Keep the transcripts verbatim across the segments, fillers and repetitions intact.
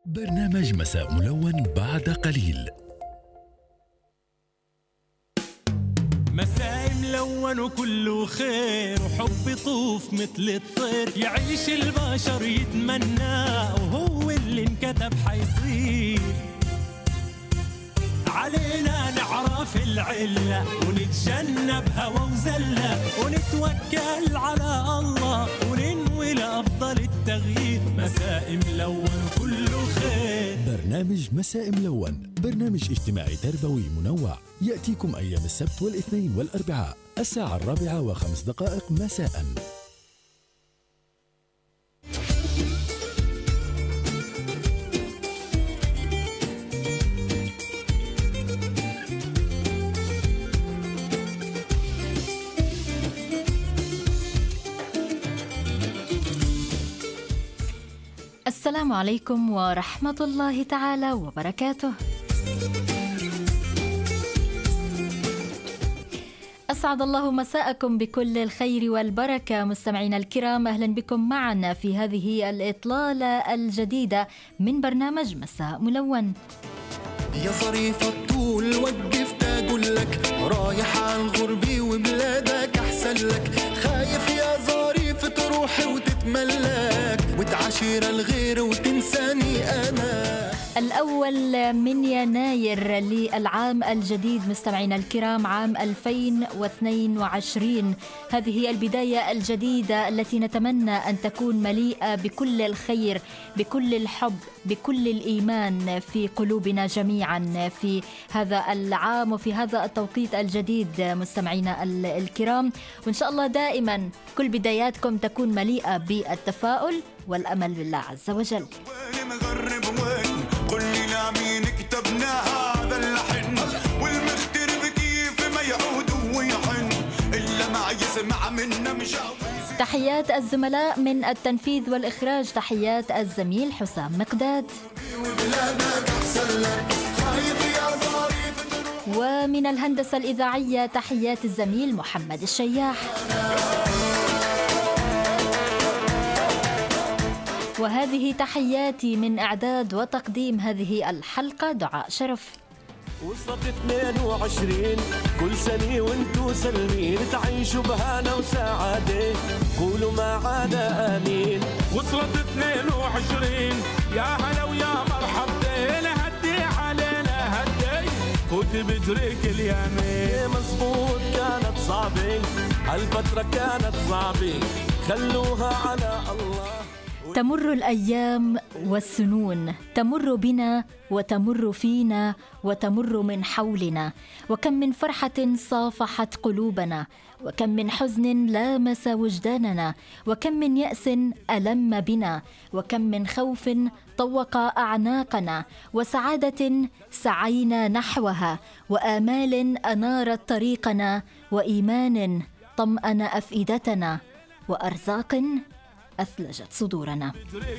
برنامج مساء ملون بعد قليل. مساء ملون وكله خير وحب يطوف مثل الطير، يعيش البشر يتمناه وهو اللي انكتب حيصير. علينا نعرف العلة ونتجنب هوى وزلة ونتوكل على الله وننوي لأفضل التغيير. مساء ملون وكله خير. برنامج مساء ملون برنامج اجتماعي تربوي منوع يأتيكم أيام السبت والاثنين والأربعاء الساعة الرابعة وخمس دقائق مساء. السلام عليكم ورحمة الله تعالى وبركاته. أسعد الله مساءكم بكل الخير والبركة مستمعينا الكرام، أهلا بكم معنا في هذه الإطلالة الجديدة من برنامج مساء ملون. يا ظريفة الطول وقفت أقول لك رايح على الغربي وبلادك أحسن لك، خايف يا ظريف تروح وتتملك وتعاشر الغير وتنساني أنا. الأول من يناير للعام الجديد مستمعينا الكرام، عام ألفين واثنين وعشرين. هذه هي البداية الجديدة التي نتمنى أن تكون مليئة بكل الخير، بكل الحب، بكل الإيمان في قلوبنا جميعا في هذا العام وفي هذا التوقيت الجديد مستمعينا الكرام. وإن شاء الله دائما كل بداياتكم تكون مليئة بالتفاؤل والأمل بالله عز وجل. قل لنا مين كتبنا هذا اللحن والمخترب كيف ما يعود ويحن إلا ما يسمع منا مش عاوز. تحيات الزملاء من التنفيذ والإخراج، تحيات الزميل حسام مقداد، ومن الهندسة الإذاعية تحيات الزميل محمد الشياح. وهذه تحياتي من إعداد وتقديم هذه الحلقة دعاء شرف. وصلت اثنين وعشرين كل سنة وانتو سلمين تعيشوا بهانا وسعادة قولوا ما عاد آمين. وصلت اثنين وعشرين يا هلا ويا مرحبتين، هدي علينا هدي فوت بجريك اليمين. مزبوط كانت صعبة هالفترة كانت صعبة خلوها على الله. تمر الأيام والسنون، تمر بنا وتمر فينا وتمر من حولنا، وكم من فرحة صافحت قلوبنا، وكم من حزن لامس وجداننا، وكم من يأس ألم بنا، وكم من خوف طوق أعناقنا، وسعادة سعينا نحوها، وآمال أنارت طريقنا، وإيمان طمأن أفئدتنا، وأرزاق أثلجت صدورنا.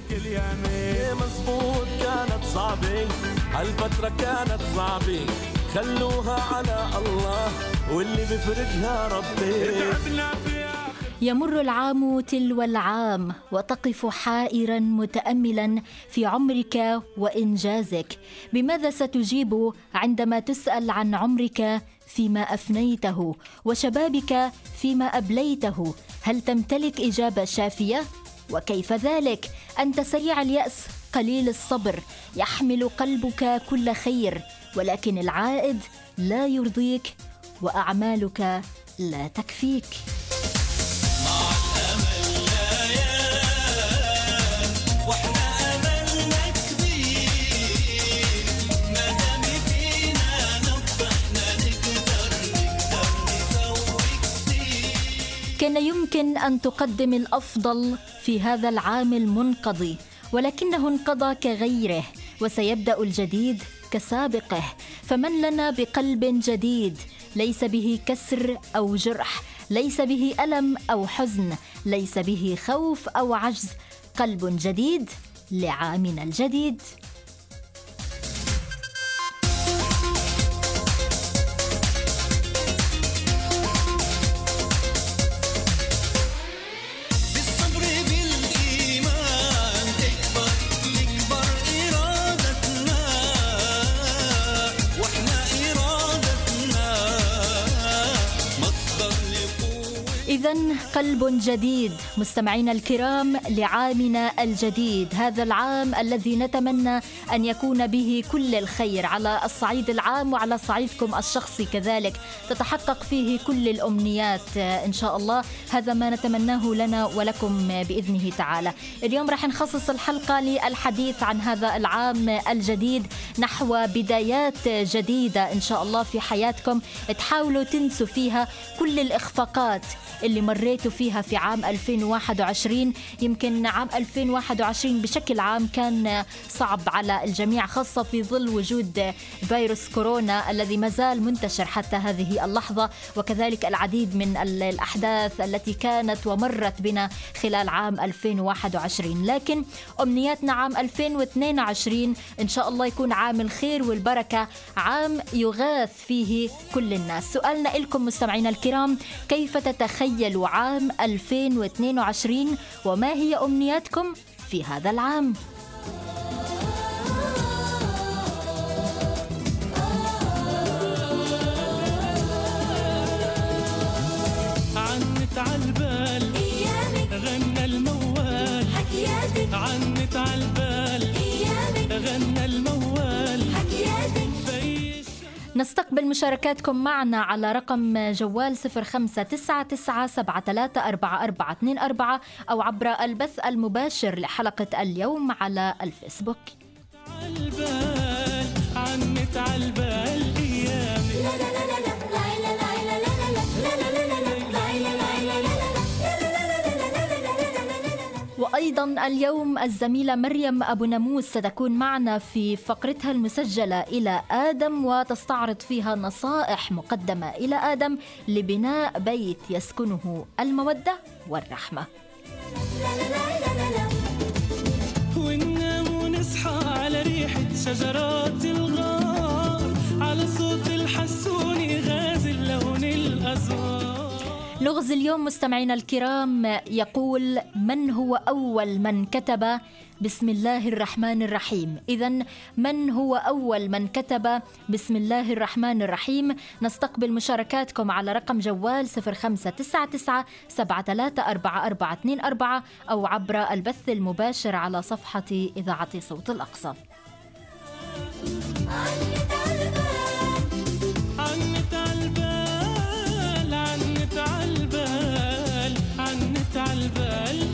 مزبوط كانت صعبة هالفترة كانت صعبة خلوها على الله واللي بفرجها ربي. يمر العام تلو العام وتقف حائرا متأملا في عمرك وإنجازك. بماذا ستجيب عندما تسأل عن عمرك فيما أفنيته وشبابك فيما أبليته؟ هل تمتلك إجابة شافية؟ وكيف ذلك؟ أنت سريع اليأس قليل الصبر، يحمل قلبك كل خير، ولكن العائد لا يرضيك وأعمالك لا تكفيك. كان يمكن أن تقدم الأفضل في هذا العام المنقضي، ولكنه انقضى كغيره، وسيبدأ الجديد كسابقه. فمن لنا بقلب جديد ليس به كسر أو جرح، ليس به ألم أو حزن، ليس به خوف أو عجز، قلب جديد لعامنا الجديد. بالصبر بالإيمان تكبر تكبر إيران. إذن قلب جديد مستمعينا الكرام لعامنا الجديد، هذا العام الذي نتمنى أن يكون به كل الخير على الصعيد العام وعلى صعيدكم الشخصي كذلك، تتحقق فيه كل الأمنيات إن شاء الله. هذا ما نتمناه لنا ولكم بإذنه تعالى. اليوم راح نخصص الحلقة للحديث عن هذا العام الجديد نحو بدايات جديدة إن شاء الله في حياتكم، تحاولوا تنسوا فيها كل الإخفاقات اللي مريتوا فيها في عام ألفين وواحد وعشرين. يمكن عام ألفين وواحد وعشرين بشكل عام كان صعب على الجميع، خاصة في ظل وجود فيروس كورونا الذي مازال منتشر حتى هذه اللحظة، وكذلك العديد من الأحداث التي كانت ومرت بنا خلال عام ألفين وواحد وعشرين. لكن أمنياتنا عام ألفين واثنين وعشرين إن شاء الله يكون عام الخير والبركة، عام يغاث فيه كل الناس. سؤالنا لكم مستمعينا الكرام، كيف تتخيلوا عام ألفين واثنين وعشرين وما هي أمنياتكم في هذا العام؟ عنت عالبال غنى الموال، عنت عالبال غنى الموال. نستقبل مشاركاتكم معنا على رقم جوال صفر خمسة تسعة تسعة سبعة ثلاثة أربعة أربعة اثنين أربعة أو عبر البث المباشر لحلقة اليوم على الفيسبوك. عالبال عنت عالبال أيامي. وأيضا اليوم الزميلة مريم أبو ناموس ستكون معنا في فقرتها المسجلة إلى آدم، وتستعرض فيها نصائح مقدمة إلى آدم لبناء بيت يسكنه المودة والرحمة. وننام ونصحى على ريحة شجرات الغار، على صوت الحسون غازل لون الأزهار. لغز اليوم مستمعينا الكرام يقول: من هو أول من كتب بسم الله الرحمن الرحيم؟ إذن من هو أول من كتب بسم الله الرحمن الرحيم؟ نستقبل مشاركاتكم على رقم جوال صفر خمسة تسعة تسعة سبعة ثلاثة أربعة أربعة اثنين أربعة أو عبر البث المباشر على صفحة إذاعة صوت الأقصى. عنت عالبال عنت عالبال عنت عالبال.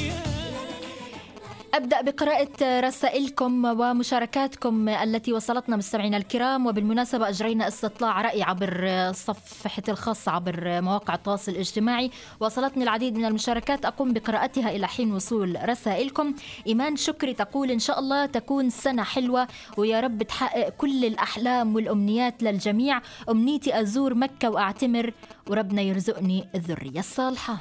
أبدأ بقراءة رسائلكم ومشاركاتكم التي وصلتنا مستمعينا الكرام. وبالمناسبة أجرينا استطلاع رأي عبر صفحة الخاصة عبر مواقع التواصل الاجتماعي، وصلتني العديد من المشاركات أقوم بقراءتها إلى حين وصول رسائلكم. إيمان شكري تقول: إن شاء الله تكون سنة حلوة ويا رب تحقق كل الأحلام والأمنيات للجميع. أمنيتي أزور مكة وأعتمر وربنا يرزقني الذرية الصالحة.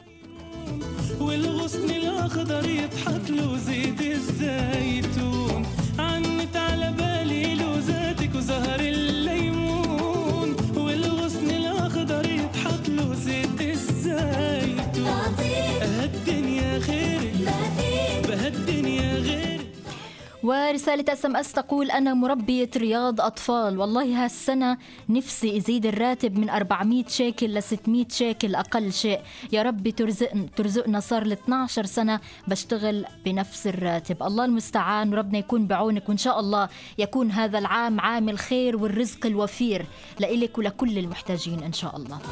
والغصن الأخضر يضحك له زيت الزيتون، عنت على بالي لوزاتك وزهر الليمون. والغصن الأخضر يضحك له زيت الزيتون، بهالدنيا غيرك بهالدنيا غيرك. ورسالة اس ام اس تقول: أنا مربية رياض أطفال، والله هالسنة نفسي يزيد الراتب من أربعمية شيكل ل ستمية شيكل أقل شيء، يا رب ترزقنا ترزقنا صار ل اثنتي عشرة سنة بشتغل بنفس الراتب. الله المستعان وربنا يكون بعونك، وإن شاء الله يكون هذا العام عام الخير والرزق الوفير لإلك ولكل المحتاجين إن شاء الله.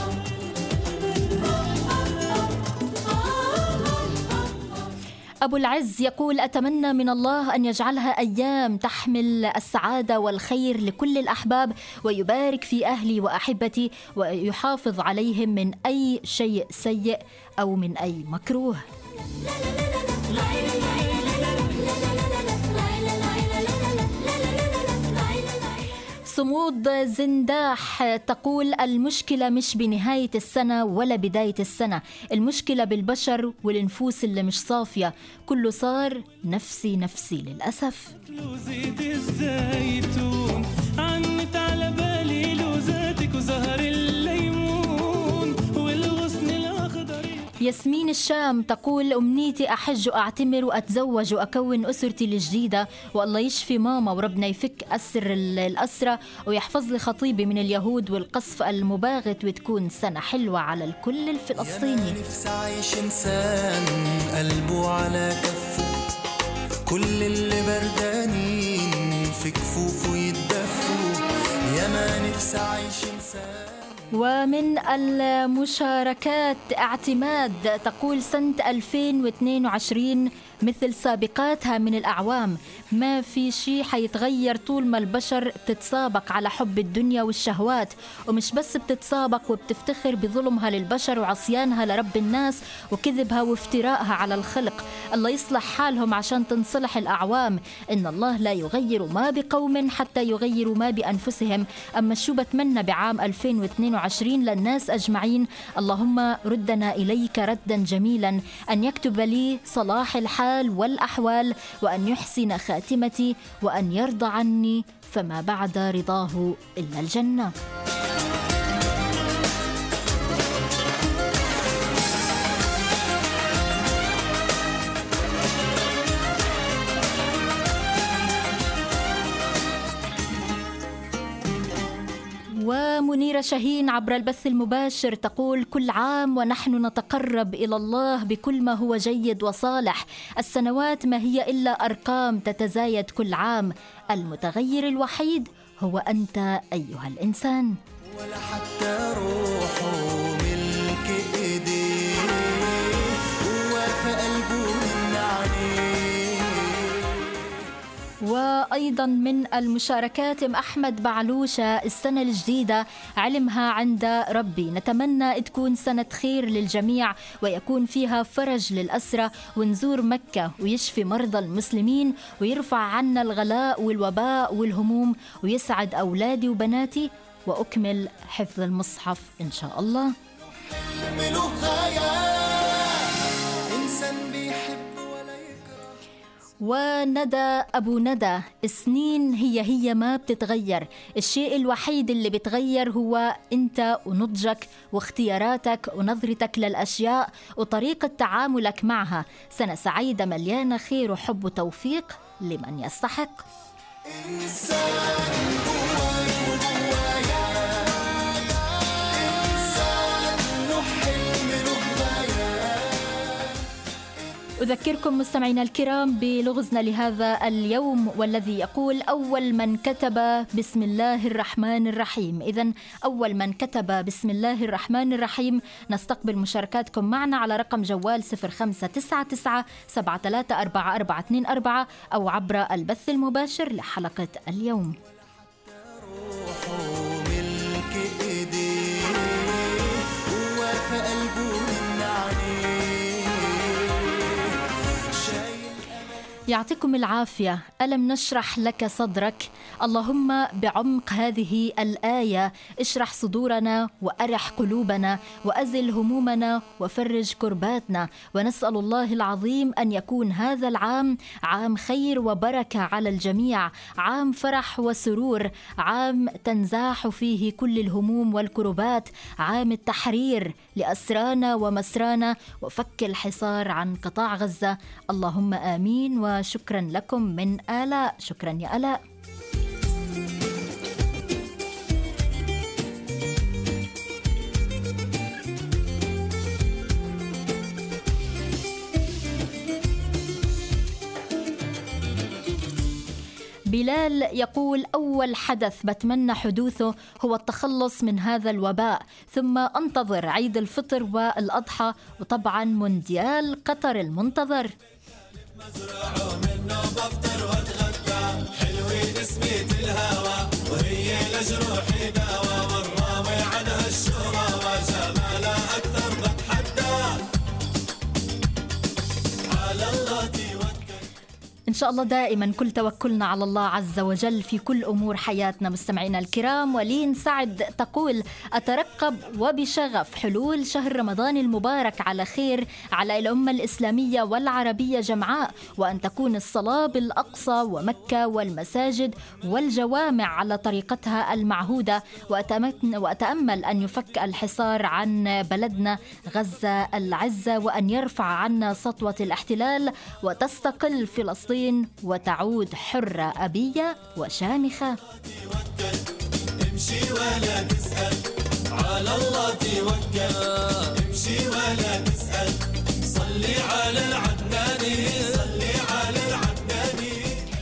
أبو العز يقول: أتمنى من الله أن يجعلها أيام تحمل السعادة والخير لكل الأحباب، ويبارك في أهلي وأحبتي، ويحافظ عليهم من أي شيء سيء أو من أي مكروه. صمود زنداح تقول: المشكلة مش بنهاية السنة ولا بداية السنة، المشكلة بالبشر والنفوس اللي مش صافية، كله صار نفسي نفسي للأسف. زيت الزيتون عنت على بالي لوزاتك وزهر الليمون. والغصن الأخضر ياسمين الشام تقول أمنيتي أحج وأعتمر وأتزوج وأكون أسرتي الجديدة، والله يشفي ماما وربنا يفك أسر الأسرة ويحفظ لي خطيبي من اليهود والقصف المباغت، وتكون سنة حلوة على الكل الفلسطيني. نفسي عايش إنسان قلبه على كفه، كل اللي بردانين في كفوفه يتدفوا، يا ما نفسي عايش إنسان. ومن المشاركات اعتماد تقول سنة ألفين واثنين وعشرين مثل سابقاتها من الأعوام، ما في شيء حيتغير طول ما البشر تتسابق على حب الدنيا والشهوات، ومش بس بتتسابق وبتفتخر بظلمها للبشر وعصيانها لرب الناس وكذبها وافتراءها على الخلق. الله يصلح حالهم عشان تنصلح الأعوام. إن الله لا يغير ما بقوم حتى يغيروا ما بأنفسهم. أما شو بتمنى بعام ألفين واثنين وعشرين للناس أجمعين؟ اللهم ردنا إليك ردا جميلا، أن يكتب لي صلاح الحال والأحوال، وأن يحسن خاتمتي، وأن يرضى عني، فما بعد رضاه إلا الجنة. ومنيرة شاهين عبر البث المباشر تقول كل عام ونحن نتقرب إلى الله بكل ما هو جيد وصالح. السنوات ما هي إلا أرقام تتزايد كل عام، المتغير الوحيد هو أنت أيها الإنسان. ولا حتى روحه ملك إيديه وفي قلبه من عليه. وأيضا من المشاركات أم أحمد بعلوشة، السنة الجديدة علمها عند ربي، نتمنى تكون سنة خير للجميع ويكون فيها فرج للأسرة، ونزور مكة ويشفي مرضى المسلمين ويرفع عنا الغلاء والوباء والهموم ويسعد أولادي وبناتي، وأكمل حفظ المصحف إن شاء الله. وندى أبو ندى، سنين هي هي ما بتتغير، الشيء الوحيد اللي بتغير هو أنت ونضجك واختياراتك ونظرتك للأشياء وطريقة تعاملك معها. سنة سعيدة مليانة خير وحب وتوفيق لمن يستحق. أذكركم مستمعينا الكرام بلغزنا لهذا اليوم، والذي يقول أول من كتب بسم الله الرحمن الرحيم. إذن أول من كتب بسم الله الرحمن الرحيم نستقبل مشاركاتكم معنا على رقم جوال صفر خمسة تسعة تسعة سبعة ثلاثة أربعة أربعة اثنين أربعة أو عبر البث المباشر لحلقة اليوم. يعطيكم العافية. ألم نشرح لك صدرك؟ اللهم بعمق هذه الآية اشرح صدورنا وأرح قلوبنا وأزل همومنا وفرج كرباتنا، ونسأل الله العظيم أن يكون هذا العام عام خير وبركة على الجميع، عام فرح وسرور، عام تنزاح فيه كل الهموم والكربات، عام التحرير لأسرانا ومسرانا وفك الحصار عن قطاع غزة. اللهم آمين. و شكرا لكم من آلاء. شكرا يا آلاء. بلال يقول أول حدث بتمنى حدوثه هو التخلص من هذا الوباء، ثم أنتظر عيد الفطر والأضحى، وطبعا مونديال قطر المنتظر. مزرعه منه بفطر واتغدى، حلوين سميت الهوى وهي لجروحي داوى، والراوي عنها الشورى وجمالها أكثر بتحدى، على الله توكل. إن شاء الله دائما كل توكلنا على الله عز وجل في كل أمور حياتنا. مستمعينا الكرام، ولين سعد تقول: أترقب وبشغف حلول شهر رمضان المبارك على خير على الأمة الإسلامية والعربية جمعاء، وأن تكون الصلاة بالأقصى ومكة والمساجد والجوامع على طريقتها المعهودة، وأتأمل أن يفك الحصار عن بلدنا غزة العزة، وأن يرفع عنا سطوة الاحتلال وتستقل فلسطين وتعود حرة أبية وشامخة. امشي ولا تسأل، على الله توكل. امشي ولا تسأل، صلي على العدناني، صلي على العدناني.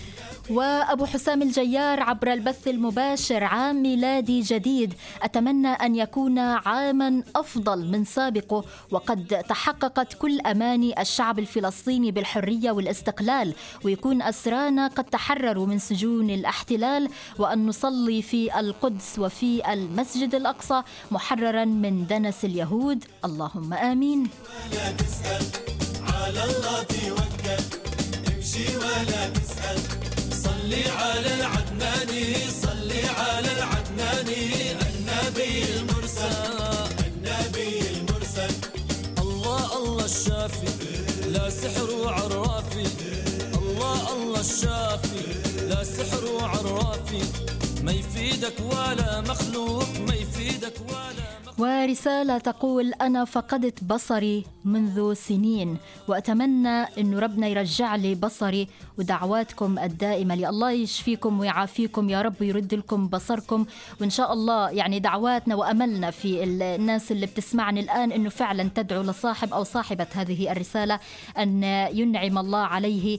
وأبو حسام الجيار عبر البث المباشر: عام ميلادي جديد، أتمنى أن يكون عاما أفضل من سابقه، وقد تحققت كل أماني الشعب الفلسطيني بالحرية والاستقلال، ويكون أسرانا قد تحرروا من سجون الاحتلال، وأن نصلي في القدس وفي المسجد الأقصى محررا من دنس اليهود، اللهم آمين. ولا تسأل، على الله توكل. امشي ولا تسأل، صلي على العدناني، صلي على العدناني، النبي المرسل، النبي المرسل. الله الله الشافي، لا سحر وعرافي. الله الله الشافي، لا سحر وعرافي. ما يفيدك ولا مخلوق، ما يفيدك ولا. ورسالة تقول: أنا فقدت بصري منذ سنين، وأتمنى أن ربنا يرجع لي بصري، ودعواتكم الدائمة لي. الله يشفيكم ويعافيكم يا رب، ويرد لكم بصركم، وإن شاء الله يعني دعواتنا وأملنا في الناس اللي بتسمعني الآن أنه فعلا تدعو لصاحب أو صاحبة هذه الرسالة أن ينعم الله عليه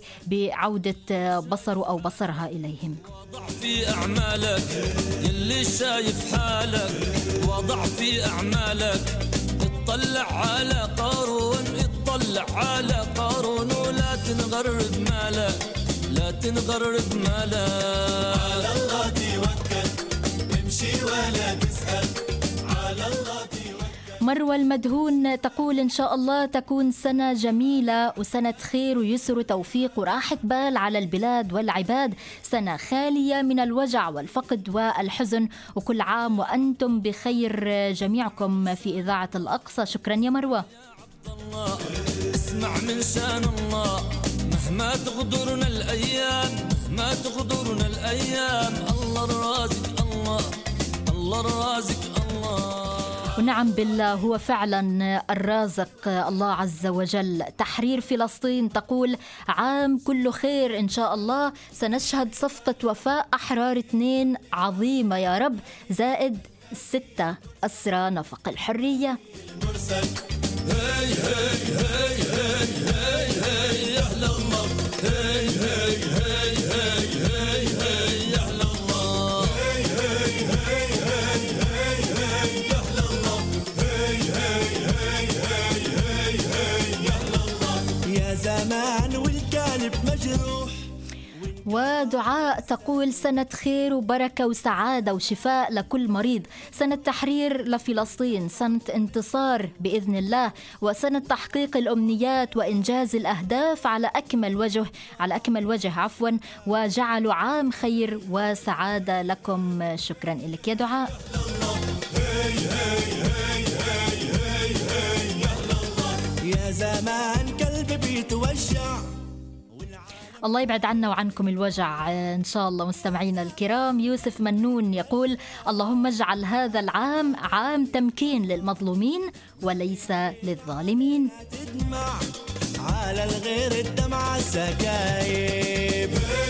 بعودة بصره أو بصرها إليهم. وضع في أعمالك يلي شايف حالك، وضع في أعمالك. اطلع على قارون، اطلع على قارون، ولا تنغر بمالك، لا تنغر بمالك. على الله توكل، امشي ولا تسأل، على الله توكل. مروى المدهون تقول: إن شاء الله تكون سنة جميلة وسنة خير ويسر وتوفيق وراحة بال على البلاد والعباد، سنة خالية من الوجع والفقد والحزن، وكل عام وأنتم بخير جميعكم في إذاعة الأقصى. شكرا يا مروى. الله اسمع من شان الله، مهما تغدرنا الأيام، مهما تغدرنا الأيام، الله الرازق، الله الله الرازق الله. ونعم بالله، هو فعلا الرازق الله عز وجل. تحرير فلسطين تقول: عام كله خير إن شاء الله، سنشهد صفقة وفاء أحرار اثنين عظيمة يا رب، زائد ستة أسرى نفق الحرية. هاي هاي هاي هاي هاي هاي يا أهل الله، هاي هاي هاي هاي هاي هاي يا أهل الله، هاي هاي هاي هاي هاي هاي يا أهل الله، هاي هاي هاي هاي هاي هاي يا أهل الله. يا زمان والقلب مجروح. ودعاء تقول: سنة خير وبركة وسعادة وشفاء لكل مريض، سنة تحرير لفلسطين، سنة انتصار بإذن الله، وسنة تحقيق الأمنيات وإنجاز الأهداف على أكمل وجه على أكمل وجه عفوا وجعلوا عام خير وسعادة لكم. شكرا لك يا دعاء. يا زمان قلبي بيتوجع. الله يبعد عنا وعنكم الوجع إن شاء الله. مستمعينا الكرام، يوسف منون يقول: اللهم اجعل هذا العام عام تمكين للمظلومين وليس للظالمين. تدمع على الغير الدمعة سكايب.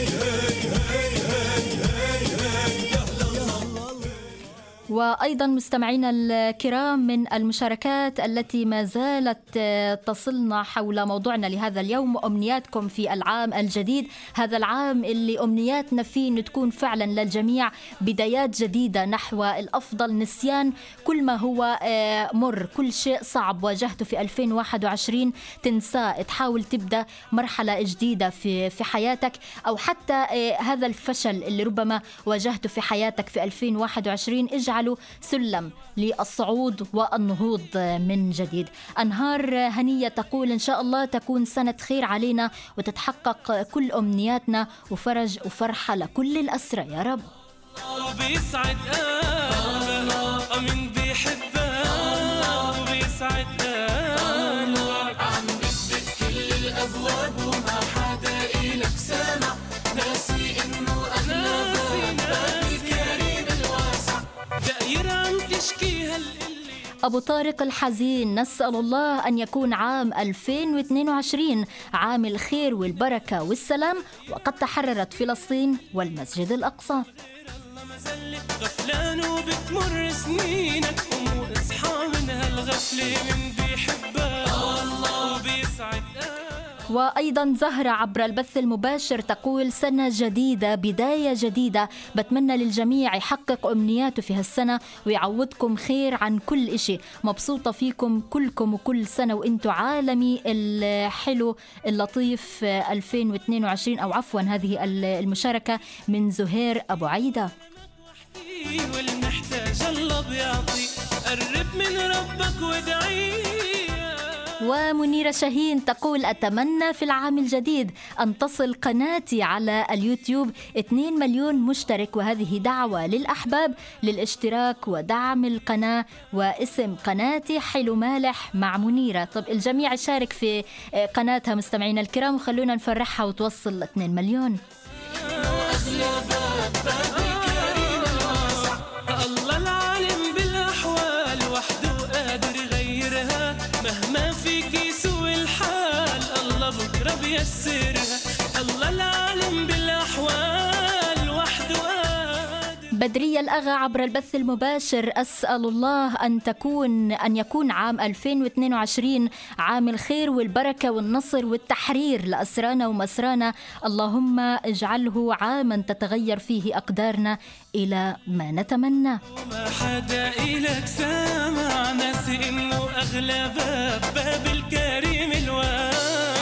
وأيضا مستمعينا الكرام، من المشاركات التي ما زالت تصلنا حول موضوعنا لهذا اليوم، أمنياتكم في العام الجديد، هذا العام اللي أمنياتنا فيه تكون فعلا للجميع بدايات جديدة نحو الأفضل، نسيان كل ما هو مر، كل شيء صعب واجهته في ألفين وواحد وعشرين تنساه، تحاول تبدأ مرحلة جديدة في في حياتك، أو حتى هذا الفشل اللي ربما واجهته في حياتك في ألفين وواحد وعشرين اجعل تجعله سلم للصعود والنهوض من جديد. أنهار هنية تقول إن شاء الله تكون سنة خير علينا وتتحقق كل أمنياتنا وفرج وفرحة لكل الأسرى يا رب. وبيسعد قلبه من بيحبها وبيسعد قلبه عم بدق كل الأبواب وما حدا إلك سامع ناسي إنه أغلبها الكريم الواسع داير عم تشكيها. أبو طارق الحزين نسأل الله أن يكون عام ألفين واثنين وعشرين عام الخير والبركة والسلام وقد تحررت فلسطين والمسجد الأقصى. غفلان وبتمر سنينك قوم واصحى من هالغفلة من بيحبها والله وبيسعد. وأيضا زهرة عبر البث المباشر تقول سنة جديدة بداية جديدة، بتمنى للجميع يحقق أمنياته في هالسنة ويعوضكم خير عن كل إشي. مبسوطة فيكم كلكم وكل سنة وإنتوا عالمي الحلو اللطيف ألفين واثنين وعشرين أو عفوا هذه المشاركة من زهير أبو عيدة. والمحتاج الله بيعطي قرب من ربك وادعي. ومنيرة شاهين تقول أتمنى في العام الجديد أن تصل قناتي على اليوتيوب اثنين مليون مشترك، وهذه دعوة للأحباب للاشتراك ودعم القناة، واسم قناتي حلو مالح مع منيرة. طب الجميع يشارك في قناتها مستمعينا الكرام وخلونا نفرحها وتوصل اثنين مليون. الله العالم بالأحوال وحده قادر يغيرها مهما فيك يسوي الحال الله بكرة بيسرها. الله العالم بالأحوال وحده قادر. بدرية الأغا عبر البث المباشر أسأل الله أن تكون أن يكون عام ألفين واثنين وعشرين عام الخير والبركة والنصر والتحرير لأسرانا ومسرانا، اللهم اجعله عاما تتغير فيه أقدارنا إلى ما نتمنى. وما حدا إلك سامع ناسي إنه أغلى باب باب الكريم الواسع.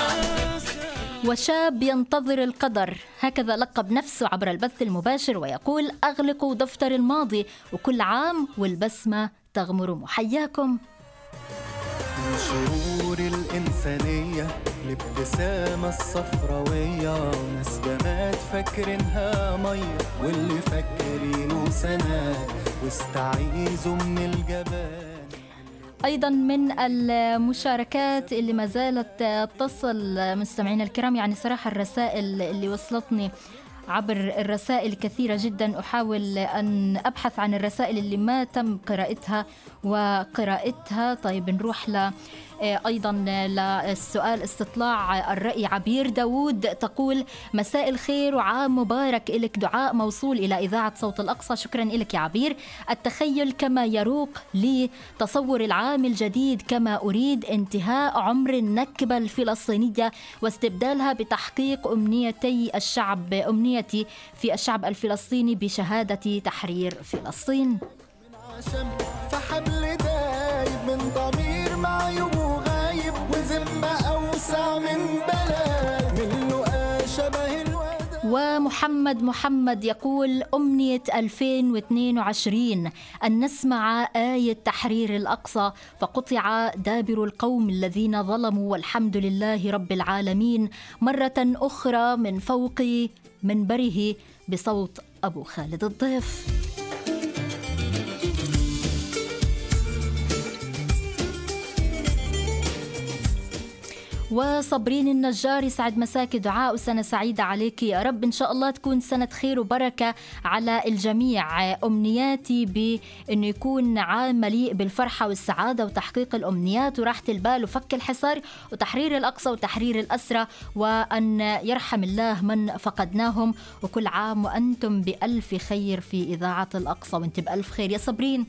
وشاب ينتظر القدر هكذا لقب نفسه عبر البث المباشر ويقول أغلقوا دفتر الماضي وكل عام والبسمة تغمر محياكم. من شرور الإنسانية الابتسامة الصفراوية، ناس بنات فاكرينها مية واللي فاكرينه سنات واستعيذوا من الجبال. أيضا من المشاركات اللي ما زالت تصل مستمعينا الكرام، يعني صراحة الرسائل اللي وصلتني عبر الرسائل كثيرة جدا، أحاول أن أبحث عن الرسائل اللي ما تم قراءتها وقراءتها. طيب نروح ل أيضا للسؤال استطلاع الرأي. عبير داود تقول مساء الخير وعام مبارك إلك، دعاء موصول إلى إذاعة صوت الأقصى. شكرا إلك يا عبير. التخيل كما يروق لي تصور العام الجديد كما أريد انتهاء عمر النكبة الفلسطينية واستبدالها بتحقيق أمنيتي الشعب أمنيتي في الشعب الفلسطيني بشهادة تحرير فلسطين. فحبل دايب من ضمير معيوب وغايب وذمة أوسع من بلد من لقى شبه الوداع. ومحمد محمد يقول أمنية ألفين واثنين وعشرين أن نسمع آية تحرير الأقصى فقطع دابر القوم الذين ظلموا والحمد لله رب العالمين مرة أخرى من فوق منبره بصوت أبو خالد الضيف. وصبرين النجار يسعد مساك دعاء وسنة سعيدة عليك يا رب، إن شاء الله تكون سنة خير وبركة على الجميع. أمنياتي بأنه يكون عام مليء بالفرحة والسعادة وتحقيق الأمنيات وراحة البال وفك الحصار وتحرير الأقصى وتحرير الأسرى، وأن يرحم الله من فقدناهم، وكل عام وأنتم بألف خير في إذاعة الأقصى. وانت بألف خير يا صبرين.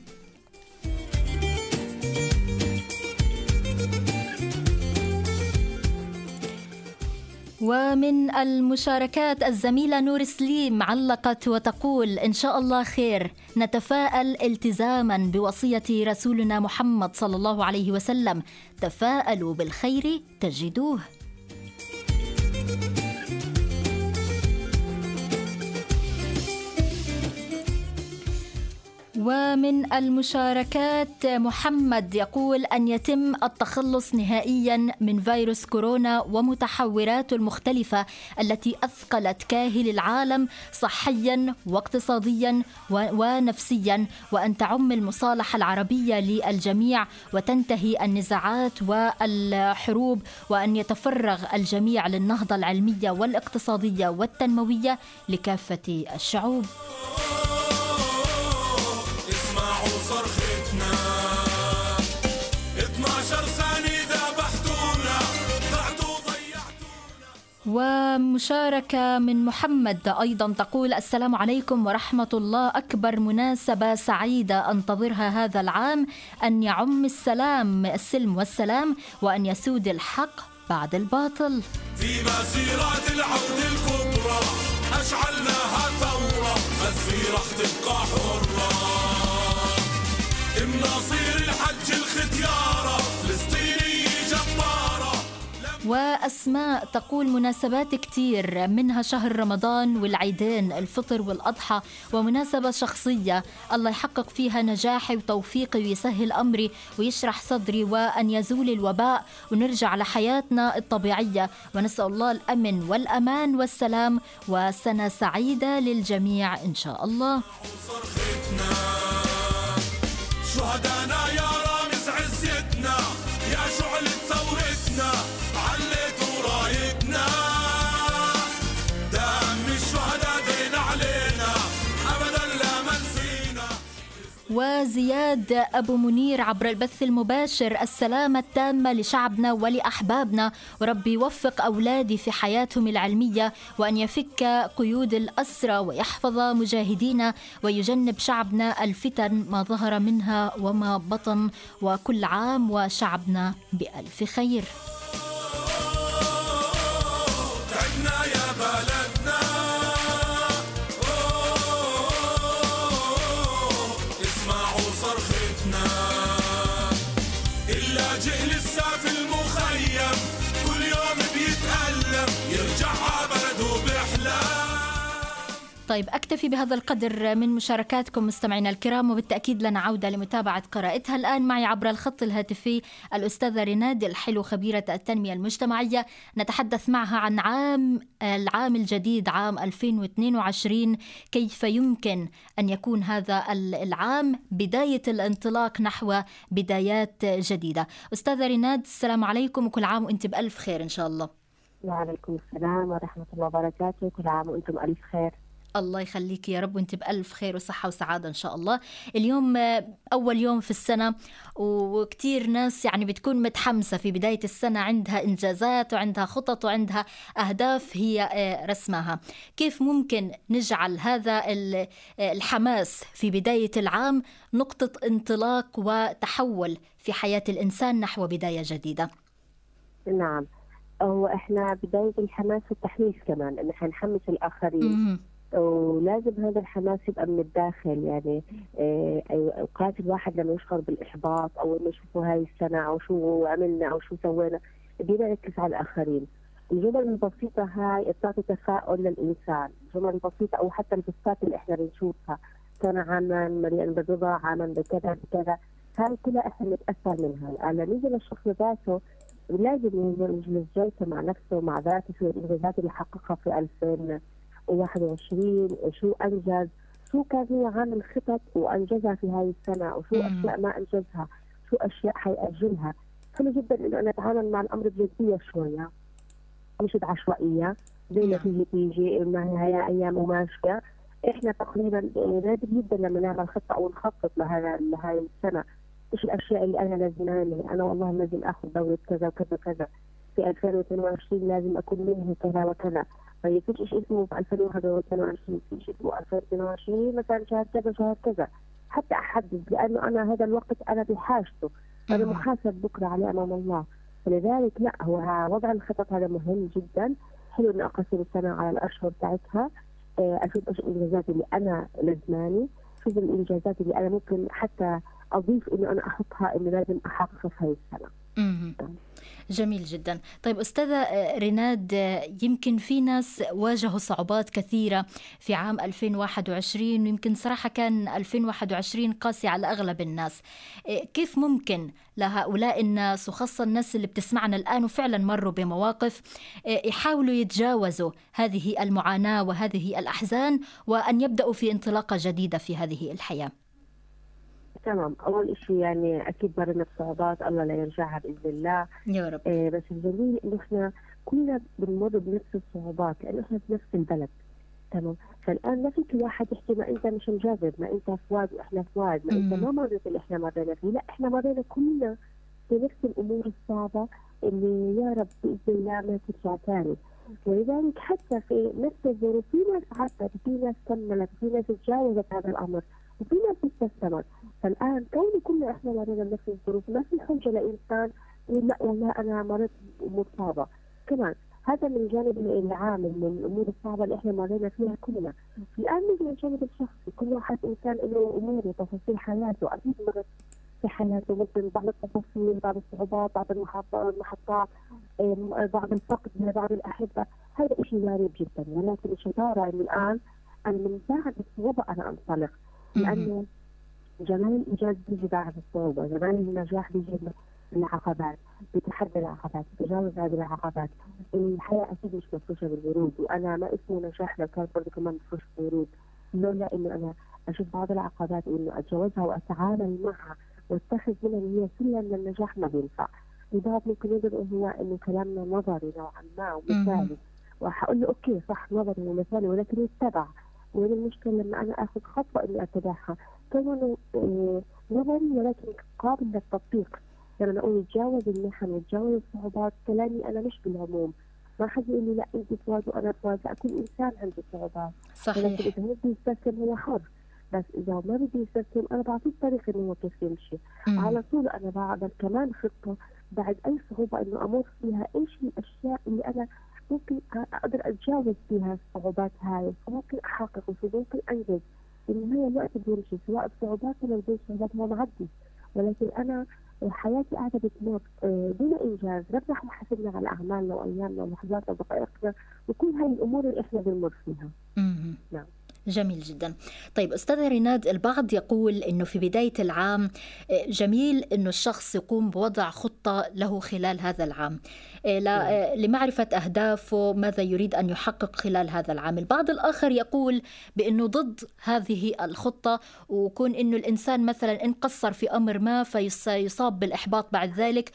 ومن المشاركات الزميلة نور سليم علقت وتقول إن شاء الله خير، نتفائل التزاما بوصية رسولنا محمد صلى الله عليه وسلم، تفاءلوا بالخير تجدوه. ومن المشاركات محمد يقول أن يتم التخلص نهائيا من فيروس كورونا ومتحوراته المختلفة التي أثقلت كاهل العالم صحيا واقتصاديا ونفسيا، وأن تعم المصالحة العربية للجميع وتنتهي النزاعات والحروب، وأن يتفرغ الجميع للنهضة العلمية والاقتصادية والتنموية لكافة الشعوب. صرختنا اثناشر سنة ذبحتونا ضعتوا ضيعتونا. ومشاركة من محمد أيضا تقول: السلام عليكم ورحمة الله، أكبر مناسبة سعيدة أنتظرها هذا العام أن يعم السلام السلم والسلام وأن يسود الحق بعد الباطل. في مسيرات العود الكبرى أشعلناها ثورة، بس رح تبقى حرة. نصير الحج الختيارة فلسطينية جبارة. وأسماء تقول: مناسبات كتير، منها شهر رمضان والعيدين الفطر والأضحى، ومناسبة شخصية الله يحقق فيها نجاحي وتوفيقي ويسهل أمري ويشرح صدري، وأن يزول الوباء ونرجع لحياتنا الطبيعية، ونسأل الله الأمن والأمان والسلام، وسنة سعيدة للجميع إن شاء الله. شهدانا يا رامز عزتنا، يا شعلة ثورتنا، عليتوا رايتنا، دم الشهداء دين علينا، أبدا لا منسينا. وزياد أبو منير عبر البث المباشر: السلامة التامة لشعبنا ولأحبابنا، وربي يوفق أولادي في حياتهم العلمية، وأن يفك قيود الأسرى ويحفظ مجاهدينا، ويجنب شعبنا الفتن ما ظهر منها وما بطن، وكل عام وشعبنا بألف خير. تعبنا يا بلدنا، اسمعوا صرختنا، اللاجئ لسه في المخيم كل يوم بيتألم، يرجع عبده بيحلم. طيب، أكتفي بهذا القدر من مشاركاتكم مستمعينا الكرام، وبالتأكيد لنا عودة لمتابعة قراءتها. الآن معي عبر الخط الهاتفي الأستاذة ريناد الحلو، خبيرة التنمية المجتمعية، نتحدث معها عن عام العام الجديد عام ألفين واثنين وعشرين، كيف يمكن أن يكون هذا العام بداية الانطلاق نحو بدايات جديدة. أستاذة ريناد، السلام عليكم، وكل عام وأنت بألف خير إن شاء الله. وعليكم السلام ورحمة الله وبركاته، كل عام وأنتم ألف خير. الله يخليك يا رب، وانت بألف خير وصحة وسعادة إن شاء الله. اليوم أول يوم في السنة، وكتير ناس يعني بتكون متحمسة في بداية السنة، عندها إنجازات وعندها خطط وعندها أهداف هي رسمها. كيف ممكن نجعل هذا الحماس في بداية العام نقطة انطلاق وتحول في حياة الإنسان نحو بداية جديدة؟ نعم، هو إحنا بداية الحماس والتحميس كمان، إن إحنا نحمس الآخرين، ولازم هذا الحماس يبقى من الداخل. يعني أوقات الواحد لما يشعر بالإحباط أو إنه شوفوا هاي السنة أو شو عملنا أو شو سوينا، بيركز على الآخرين. الجمل البسيطة هاي بتعطي تفاؤل للإنسان، الجمل البسيطة أو حتى البوستات اللي إحنا بنشوفها، كان عاما مليئا بالرضا، عاما بكذا بكذا، هاي كلها إحنا نتأثر منها. الآن نيجي للشخص ذاته، لازم يجلس جلسة مع نفسه مع ذاته في الإنجازات اللي حققها في ألفين وواحد وعشرين، شو أنجز، شو كان هو عامل خطط وأنجزها في هاي السنة، وشو أشياء ما أنجزها، شو أشياء حيأجلها. حلو جدا إنه أنا أتعامل مع الأمر بجدية شوية، مش بعشوائية زي ما تيجي تيجي ما هي أيام وماشية. إحنا تقريبا نادر جدا لما نعمل خطة أو نخطط لهذا لهاي السنة، إيش الأشياء اللي أنا لازم أعملها. أنا والله لازم أخذ دورة كذا وكذا كذا في ألفين واثنين وعشرين، لازم أكون منه كذا وكذا. طيب فيش إيش اسمه في ألفين وواحد وعشرين، فيش اسمه ألفين واثنين وعشرين مثلا شهر كذا شهر كذا، حتى أحدد، لأنه أنا هذا الوقت أنا بحاجته، أنا محاسب بكرة عليه أمام الله. فلذلك لا، هو وضع الخطط هذا مهم جدا. حلو إني أقسم السنة على الأشهر بتاعتها، أشوف إيش الإنجازات اللي أنا لازماني، شوف الإنجازات اللي أنا ممكن حتى أضيف إنه أنا أحطها إنه لازم أحققها في هاي السنة. جميل جدا. طيب أستاذة ريناد، يمكن في ناس واجهوا صعوبات كثيرة في عام ألفين وواحد وعشرين، ويمكن صراحة كان ألفين وواحد وعشرين قاسي على أغلب الناس. كيف ممكن لهؤلاء الناس، وخاصة الناس اللي بتسمعنا الآن وفعلا مروا بمواقف، يحاولوا يتجاوزوا هذه المعاناة وهذه الأحزان وأن يبدأوا في انطلاقة جديدة في هذه الحياة؟ تمام. أول شيء يعني أكيد مرنا بصعوبات الله لا يرجعها بإذن الله يا رب. آه بس الجميل إنه إحنا كلنا بنمر بنفس الصعوبات لأنه إحنا في نفس البلد. تمام. فالآن ما فيك واحد يحكي ما أنت مش مجرب، ما أنت في واد وإحنا في واد، ما أنت ما مرت اللي إحنا مرينا فيه. لا، إحنا مرينا كلنا بنفس الأمور الصعبة اللي يا رب بإذن الله ما ترجع ثاني. ولذلك حتى في نفس الظروف في ناس عدت، في ناس كملت، في ناس تجاوزت هذا الأمر، وفي ناس استسلمت. فالآن كون كلنا إحنا مرينا بنفس الظروف ما في حجة لإنسان يقول لا والله أنا مريت بأمور صعبة. كمان هذا من الجانب العام من الأمور الصعبة اللي إحنا مرينا فيها كلنا. الآن نجي من الجانب الشخصي، كل واحد إنسان له أمور وتفاصيل حياته، أكيد مرت في حياته ممكن بعض التفاصيل، بعض الصعوبات، بعض المحطات، بعض الفقد لبعض الأحبة. هذا شيء وارد جدا، ولكن الشطارة الآن أن من بعد الصعوبة أنا أنطلق، لأنه جمال الإنجاز بيجي بعد الصعوبة، جمال النجاح بيجي من العقبات، بتحدي العقبات، بتجاوز هذه العقبات. الحياة أكيد مش مفروشة بالورود، وأنا ما اسمه نجاح لو كان برضه كمان مفروش بالورود، لولا إنه أنا أشوف بعض العقبات وإنه أتجاوزها وأتعامل معها واتخذ منها اللي هي سلة من النجاح ما بينفع. البعض ممكن يقول هو إنه كلامنا نظري نوعا ما ومثالي، وحقول له أوكي صح نظري ومثالي، ولكن يتبع. وين المشكلة لما أنا أخذ خطوة إني أتبعها؟ كونه نظري ولكن قابل للتطبيق. لما يعني أقول يتجاوز المحن ويتجاوز الصعوبات، كلامي أنا مش بالعموم. ما حد يقول لي لا أنت فواد وأنا فواد، لا، كل إنسان عنده صعوبات. صحيح. ولكن إذا هو بده يستسلم هو حر، بس إذا ما بدي يستسلم أنا بعطيه الطريق إنه هو كيف يمشي. مم. على طول أنا بعمل كمان خطة بعد أي صعوبة إنه أمر فيها إيش الأشياء اللي أنا ممكن أقدر أتجاوز فيها الصعوبات هاي، وممكن أحقق وممكن أنجز. النهاية الوقت بيمشي سواء بصعوبات ولا بدون صعوبات، هو معدي. ولكن أنا حياتي قاعدة بتمر دون إنجاز. ربنا رح يحاسبنا على أعمالنا وأيامنا ولحظاتنا ودقائقنا وكل هاي الأمور اللي إحنا بنمر فيها. نعم. جميل جدا. طيب أستاذة ريناد، البعض يقول أنه في بداية العام جميل أنه الشخص يقوم بوضع خطة له خلال هذا العام لمعرفة أهدافه، ماذا يريد أن يحقق خلال هذا العام. البعض الآخر يقول بأنه ضد هذه الخطة، وكون أنه الإنسان مثلا إن قصر في أمر ما فيصاب بالإحباط بعد ذلك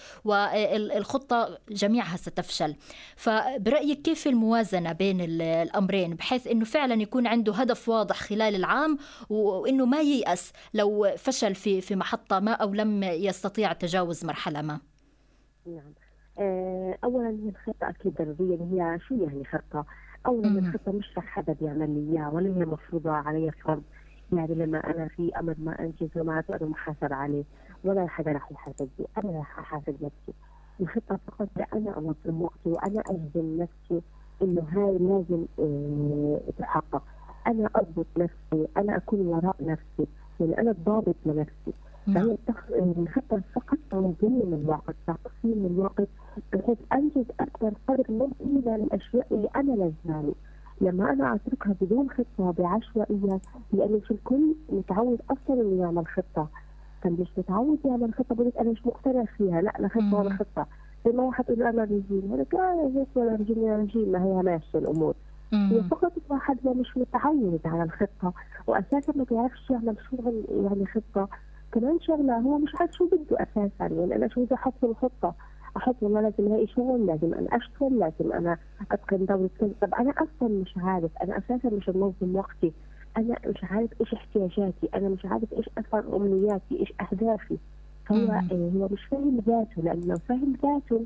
والخطة جميعها ستفشل. فبرأيك كيف الموازنة بين الأمرين بحيث أنه فعلا يكون عنده هدف واضح خلال العام وإنه ما ييأس لو فشل في في محطة ما أو لم يستطيع تجاوز مرحلة ما؟ نعم. أولا هي الخطة أكيد ضرورية. هي شو يعني خطة؟ أولا مم. الخطة مش رح حدا بيعمل لي إياها ولا هي مفروضة علي فرض. يعني لما أنا في أمر ما أنجزه معناته أنا محاسب عليه، ولا حدا رح يحاسبني، أنا رح أحاسب نفسي. الخطة فقط أنا أنظم وقتي وأنا ألزم نفسي إنه هاي لازم اه تحقق. أنا أضبط نفسي، أنا أكون وراء نفسي، يعني أنا الضابط لنفسي. فهي الخطة فقط تنظيم الوقت، تقسيم الوقت بحيث أنجز أكبر قدر ممكن من الأشياء اللي أنا لازماني. لما أنا أتركها بدون خطة بعشوائية، لأنه في الكل متعود أصلا إنه يعمل خطة، فمش متعود يعمل خطة بقول أنا مش مقتنع فيها، لا لا خطة ولا خطة. زي ما واحد يقول أنا رجيم، هذا كان هيك ولا رجيم ولا رجيم، ما هي ماشية الأمور. هي فقط الواحد مش متعود على الخطة وأساسا ما بيعرفش يعمل شو يعني خطة. كمان شغلة هو مش عارف شو بده أساسا. يعني أنا شو بدي أحط في الخطة؟ أحط والله لازم هاي شغل، لازم أنا أشتغل، لازم أنا أتقن دورة كذا. طب أنا أصلا مش عارف، أنا أساسا مش منظم وقتي، أنا مش عارف إيش احتياجاتي، أنا مش عارف إيش أصلا أمنياتي، إيش أهدافي. فهو هو مش فاهم ذاته، لأنه لو فاهم ذاته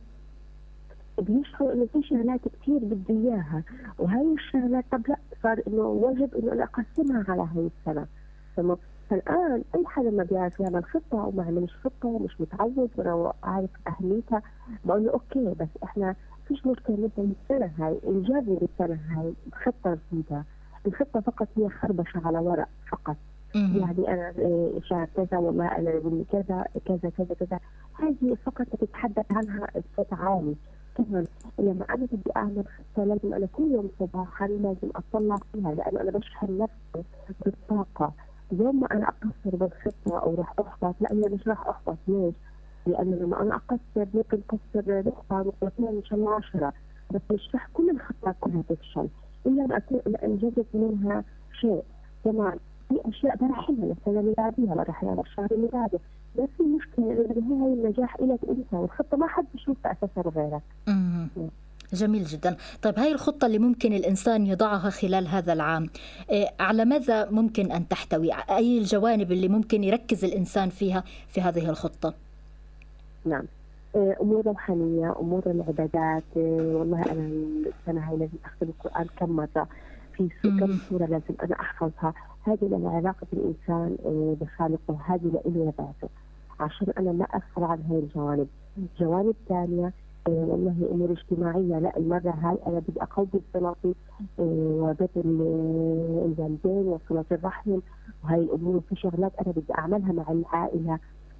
بيشعر إنه في شغلات كتير بدي إياها، وهاي الشغلات طب لا صار إنه واجب إنه أنا أقسمها على هاي السنة. فالآن أي حدا ما بيعرف يعمل خطة أو ما عملش خطة ومش متعود وأنا عارف أهميتها، بقول له أوكي بس إحنا فيش مشكلة نبدأ السنة هاي نجرب السنة هاي بخطة جديدة. الخطة فقط هي خربشة على ورق فقط. يعني أنا شهر كذا والله أنا بدي كذا كذا كذا كذا، هذه فقط تتحدث عنها بصوت عالي. كمان لما أنا بدي أعمل خطة لازم أنا كل يوم صباحا لازم أطلع فيها، لأنه أنا بشحن نفسي بالطاقة. يوم ما أنا أقصر بالخطة أو راح أحبط، لا أنا مش راح أحبط. ليش؟ لأنه لما أنا أقصر ممكن أقصر نقطة نقطتين إن شاء الله عشرة، بس مش راح كل الخطة كلها تفشل إلا أن أكون أنجزت منها شيء. كمان في أشياء برحلها للسنة الميلادية، برحلها للشهر الميلادي، بس في مشكلة إنه بالنهاية النجاح إلك أنت، والخطة ما حد بيشوفها أساسا غيرك. جميل جدا. طيب هاي الخطة اللي ممكن الإنسان يضعها خلال هذا العام، إيه على ماذا ممكن أن تحتوي؟ أي الجوانب اللي ممكن يركز الإنسان فيها في هذه الخطة؟ نعم، أمور روحانية، أمور العبادات. والله أنا السنة هاي لازم أختم القرآن كم مرة، في كم سورة لازم أنا أحفظها. هذه لعلاقة الإنسان بخالقه، هذه لإله لبعثه، عشان أنا ما أغفل عن هاي الجوانب. جوانب ثانية والله أمور اجتماعية، لا المرة هاي أنا بدي أقوي صلاتي وبيت الوالدين وصلة الرحم، وهاي الأمور. في شغلات أنا بدي أعملها مع العائلة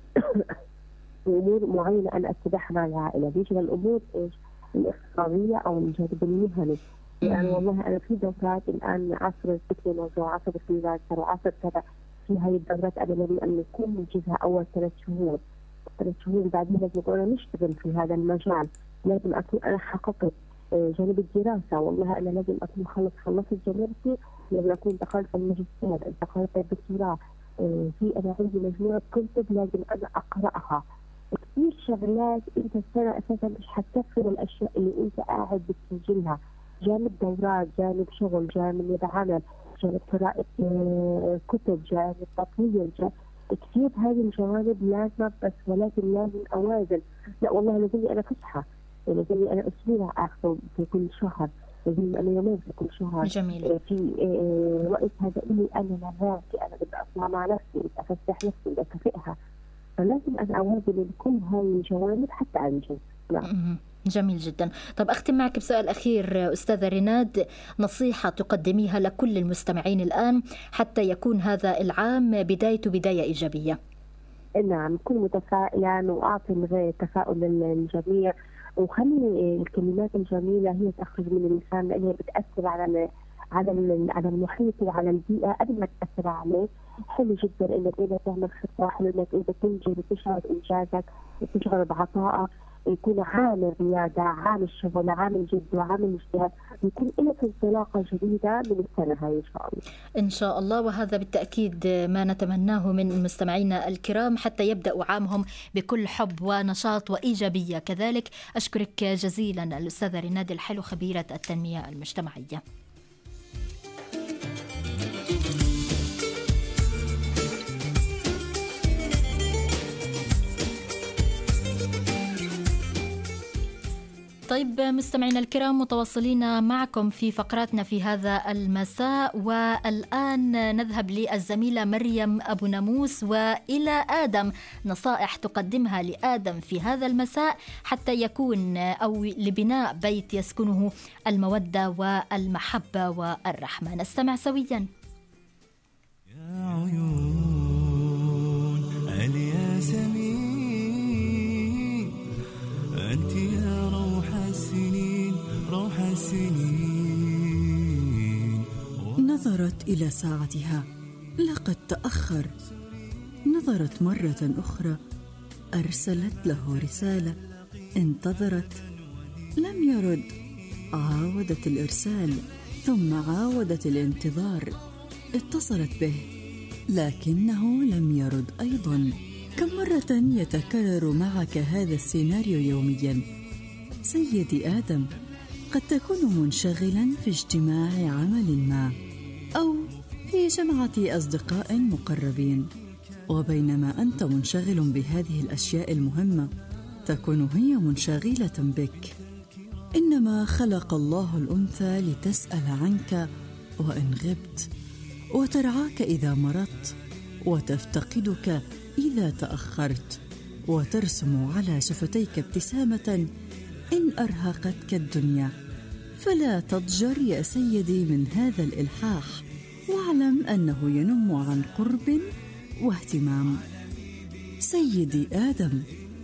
وأمور معينة أنا أتبعها مع العائلة. بيجي الأمور إيش الاقتصادية أو الجانب المهني. يعني والله أنا في دورات الآن، عصر التكنولوجيا وعصر الفريلانسر وعصر كذا، في هاي الدورات أنا لازم أن نكون منجزها أول ثلاث شهور ثلاث شهور بعدين لازم أكون نشتغل في هذا المجال. لازم أكون أنا حققت جانب الدراسة، والله أنا لازم أكون خلص خلصت جامعتي، لازم أكون دخلت الماجستير، دخلت الدكتوراه، في أنا عندي مجموعة كتب لازم أنا أقرأها. كثير شغلات أنت السنة أساسا مش حتكفي الأشياء اللي أنت قاعد بتسجلها، جانب دورات، جانب شغل، جانب عمل، جانب قراءة كتب، جانب تطوير، جانب كثير. هذه الجوانب لازم، بس ولكن لازم أوازن. لا والله لازم أنا فسحة، لازم أنا أسبوع أخذ في كل شهر، لازم أنا يومين في كل شهر. جميل. في وقت هذا إلي أنا نراتي، أنا بدي أطلع مع نفسي، بدي أفسح نفسي، بدي أكافئها. فلازم أنا أوازن كل هاي الجوانب حتى أنجز. نعم. جميل جدا. طب أختم معك بسؤال أخير أستاذة ريناد، نصيحة تقدميها لكل المستمعين الآن حتى يكون هذا العام بدايته بداية إيجابية. نعم، كن متفائلا وأعطي الغاية تفاؤل للجميع، وخلي الكلمات الجميلة هي تخرج من اللسان، لأنها بتأثر على على على المحيط وعلى البيئة قبل ما تأثر عليه. حلو جدا إنك إذا تعمل خطة، حلو إنك إذا تنجز وتشعر إنجازك وتشعر بعطائك، يكون عامل ريادة، عامل شغل، عامل جد وعامل اجتهاد، يكون لك انطلاقة جديدة من السنة هاي إن شاء الله. إن شاء الله، وهذا بالتأكيد ما نتمناه من مستمعينا الكرام حتى يبدأوا عامهم بكل حب ونشاط وإيجابية. كذلك أشكرك جزيلا الأستاذة ريناد الحلو، خبيرة التنمية المجتمعية. طيب مستمعينا الكرام، متواصلين معكم في فقراتنا في هذا المساء، والآن نذهب للزميلة مريم أبو ناموس وإلى آدم، نصائح تقدمها لآدم في هذا المساء حتى يكون أو لبناء بيت يسكنه المودة والمحبة والرحمة. نستمع سويا. يا عيون الياسمين، أنت يا روح السنين، روح السنين. نظرت إلى ساعتها، لقد تأخر. نظرت مرة أخرى، أرسلت له رسالة. انتظرت، لم يرد. عاودت الإرسال، ثم عاودت الانتظار. اتصلت به لكنه لم يرد أيضا. كم مرة يتكرر معك هذا السيناريو يوميا؟ سيدي آدم، قد تكون منشغلا في اجتماع عمل ما أو في جمعة أصدقاء مقربين، وبينما أنت منشغل بهذه الأشياء المهمة تكون هي منشغلة بك. إنما خلق الله الأنثى لتسأل عنك وإن غبت، وترعاك إذا مرضت، وتفتقدك إذا تأخرت، وترسم على شفتيك ابتسامة إن أرهقتك الدنيا. فلا تضجر يا سيدي من هذا الإلحاح، واعلم أنه ينم عن قرب واهتمام. سيدي آدم،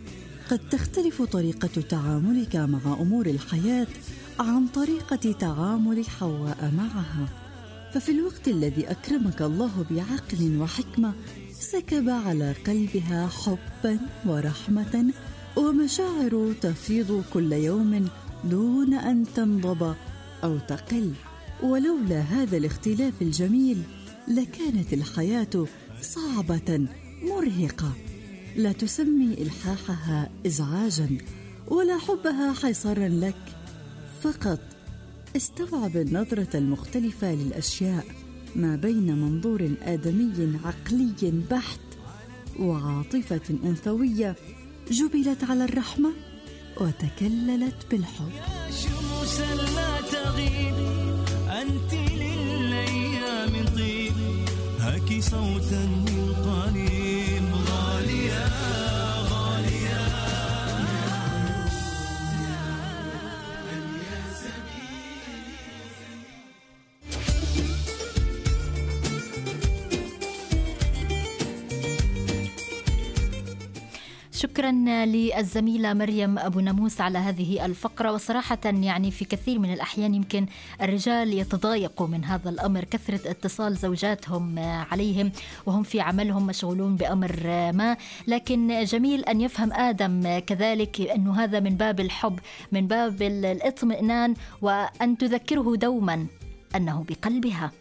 قد تختلف طريقة تعاملك مع أمور الحياة عن طريقة تعامل حواء معها، ففي الوقت الذي أكرمك الله بعقل وحكمة سكب على قلبها حبا ورحمة ومشاعر تفيض كل يوم دون أن تنضب أو تقل. ولولا هذا الاختلاف الجميل لكانت الحياة صعبة مرهقة، لا تسمي إلحاحها إزعاجا ولا حبها حصارا لك، فقط استوعب النظرة المختلفة للأشياء ما بين منظور آدمي عقلي بحت وعاطفة أنثوية جبلت على الرحمة وتكللت بالحب. يا شموس لا تغيب أنت للأيام طيب، هاكي صوتا من قريب غالية غالية. شكرا للزميلة مريم أبو ناموس على هذه الفقرة. وصراحة يعني في كثير من الأحيان يمكن الرجال يتضايقوا من هذا الأمر، كثرة اتصال زوجاتهم عليهم وهم في عملهم مشغولون بأمر ما، لكن جميل أن يفهم آدم كذلك أنه هذا من باب الحب، من باب الاطمئنان، وأن تذكره دوما أنه بقلبها.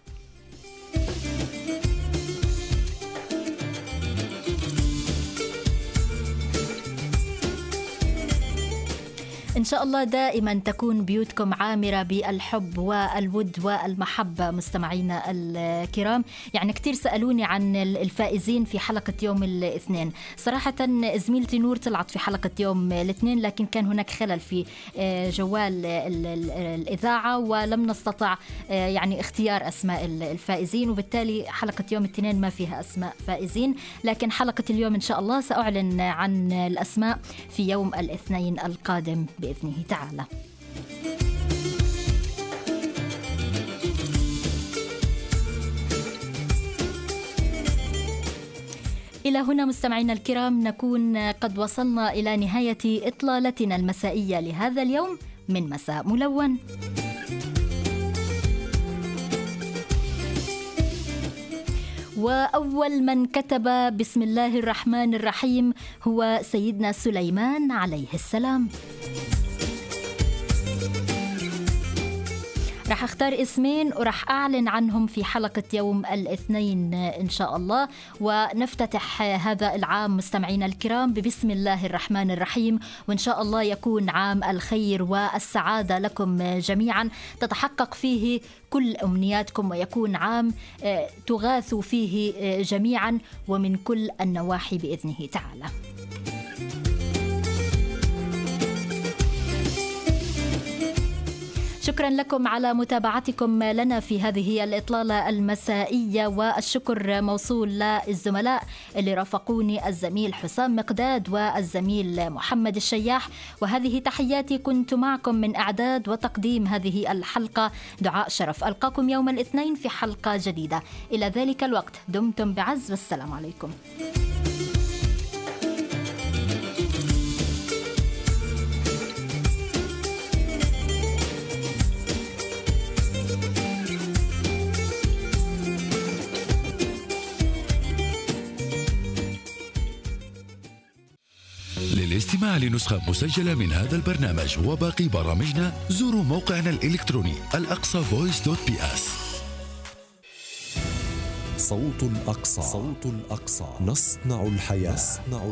إن شاء الله دائما تكون بيوتكم عامرة بالحب والود والمحبة. مستمعينا الكرام، يعني كتير سألوني عن الفائزين في حلقة يوم الاثنين. صراحة زميلتي نور طلعت في حلقة يوم الاثنين، لكن كان هناك خلل في جوال الإذاعة ولم نستطع يعني اختيار أسماء الفائزين، وبالتالي حلقة يوم الاثنين ما فيها أسماء فائزين. لكن حلقة اليوم إن شاء الله سأعلن عن الأسماء في يوم الاثنين القادم بإذنه تعالى. إلى هنا مستمعينا الكرام نكون قد وصلنا إلى نهاية إطلالتنا المسائية لهذا اليوم من مساء ملون. وأول من كتب بسم الله الرحمن الرحيم هو سيدنا سليمان عليه السلام. رح أختار اسمين ورح أعلن عنهم في حلقة يوم الاثنين إن شاء الله، ونفتتح هذا العام مستمعينا الكرام ببسم الله الرحمن الرحيم، وإن شاء الله يكون عام الخير والسعادة لكم جميعا، تتحقق فيه كل أمنياتكم، ويكون عام تغاثوا فيه جميعا ومن كل النواحي بإذنه تعالى. شكرا لكم على متابعتكم لنا في هذه الإطلالة المسائية، والشكر موصول للزملاء اللي رافقوني، الزميل حسام مقداد والزميل محمد الشياح. وهذه تحياتي، كنت معكم من إعداد وتقديم هذه الحلقة دعاء شرف. ألقاكم يوم الاثنين في حلقة جديدة. إلى ذلك الوقت دمتم بعز، والسلام عليكم. للاستماع لنسخة مسجلة من هذا البرنامج وباقي برامجنا زوروا موقعنا الإلكتروني الأقصى فويس دوت بي اس. صوت الأقصى، صوت الأقصى، نصنع الحياة.